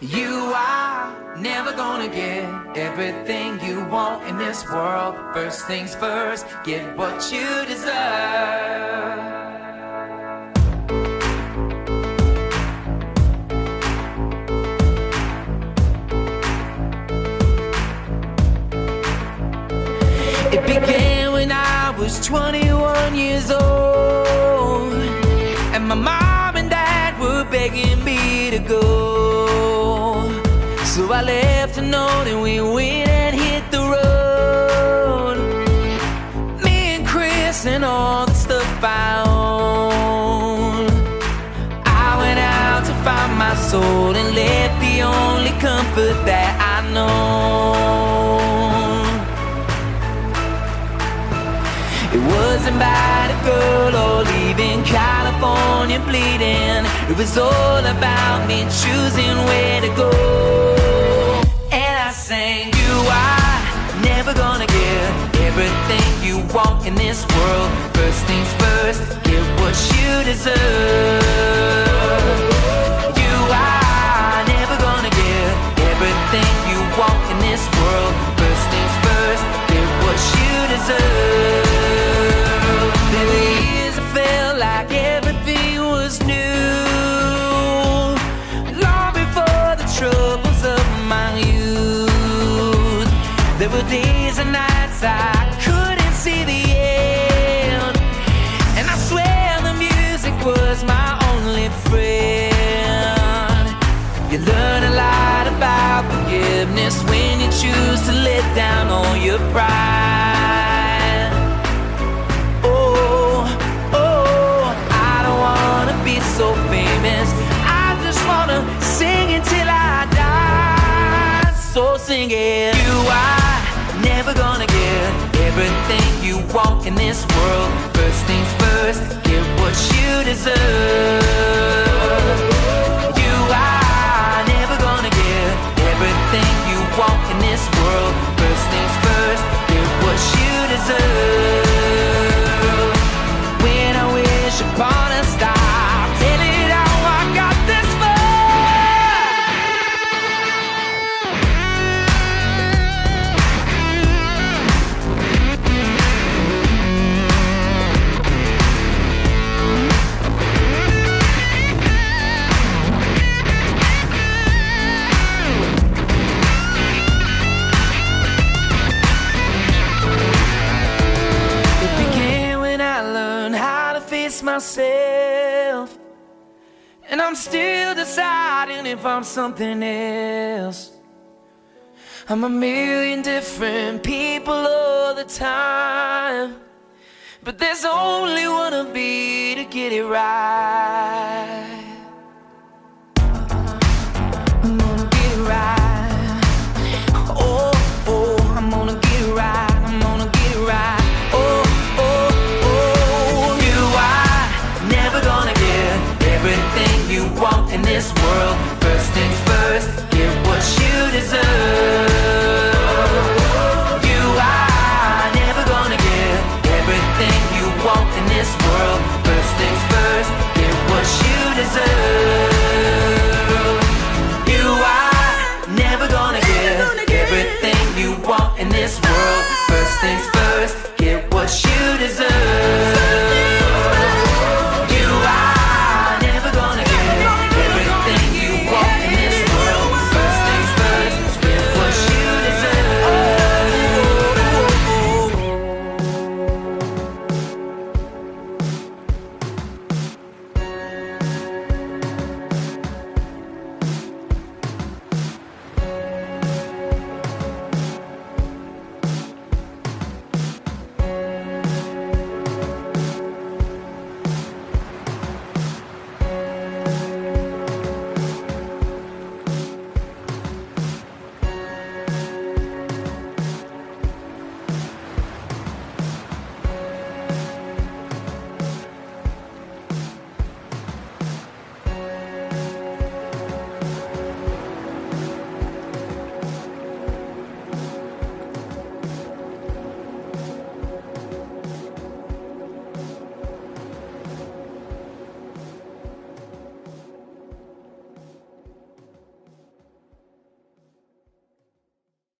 You are never gonna get everything you want in this world. First things first, get what you deserve. It began when I was 21 years old, and my mom and dad were begging me to go. So I left a note and we went and hit the road. Me and Chris and all the stuff I own. I went out to find my soul and left the only comfort that I know. It wasn't about a girl or leaving California bleeding. It was all about me choosing where to go. And I sang, you are never gonna get everything you want in this world. First things first, get what you deserve. You are never gonna get everything you want in this world. First things first, get what you deserve. There were years I felt like everything was new, long before the troubles of my youth. There were days and nights I couldn't see the end, and I swear the music was my only friend. You learn a lot about forgiveness when you choose to let down all your pride. So famous, I just wanna sing until I die. So sing it. You are never gonna get everything you want in this world. First things first, get what you deserve. You are never gonna get everything you want in this world. First things first, get what you deserve. When I wish upon a star, myself, and I'm still deciding if I'm something else. I'm a million different people all the time, but there's only one of me to get it right.